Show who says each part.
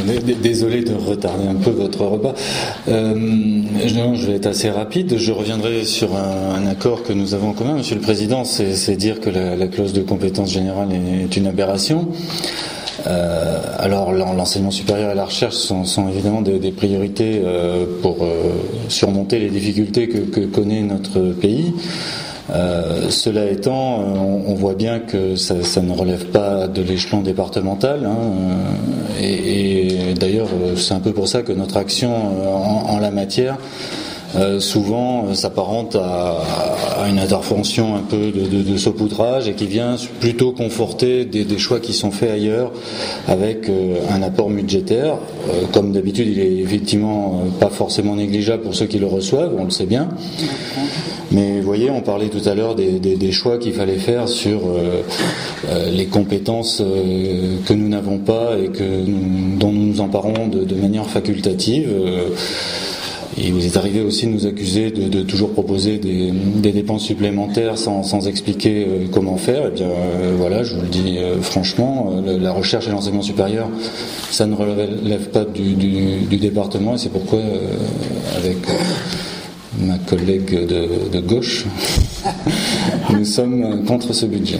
Speaker 1: Désolé de retarder un peu votre repas. Je vais être assez rapide. Je reviendrai sur un accord que nous avons en commun, Monsieur le Président, c'est dire que la clause de compétence générale est une aberration. Alors l'enseignement supérieur et la recherche sont évidemment des priorités pour surmonter les difficultés que connaît notre pays. Cela étant, on voit bien que ça ne relève pas de l'échelon départemental, et d'ailleurs c'est un peu pour ça que notre action en la matière souvent s'apparente à une intervention un peu de saupoudrage, et qui vient plutôt conforter des choix qui sont faits ailleurs avec un apport budgétaire. Comme d'habitude, il est effectivement pas forcément négligeable pour ceux qui le reçoivent, on le sait bien. Mais vous voyez, on parlait tout à l'heure des choix qu'il fallait faire sur les compétences que nous n'avons pas et dont nous nous emparons de manière facultative. Et vous êtes arrivé aussi de nous accuser de toujours proposer des dépenses supplémentaires sans expliquer comment faire. Eh bien voilà, je vous le dis franchement, la recherche et l'enseignement supérieur, ça ne relève pas du département, et c'est pourquoi avec ma collègue de gauche, nous sommes contre ce budget.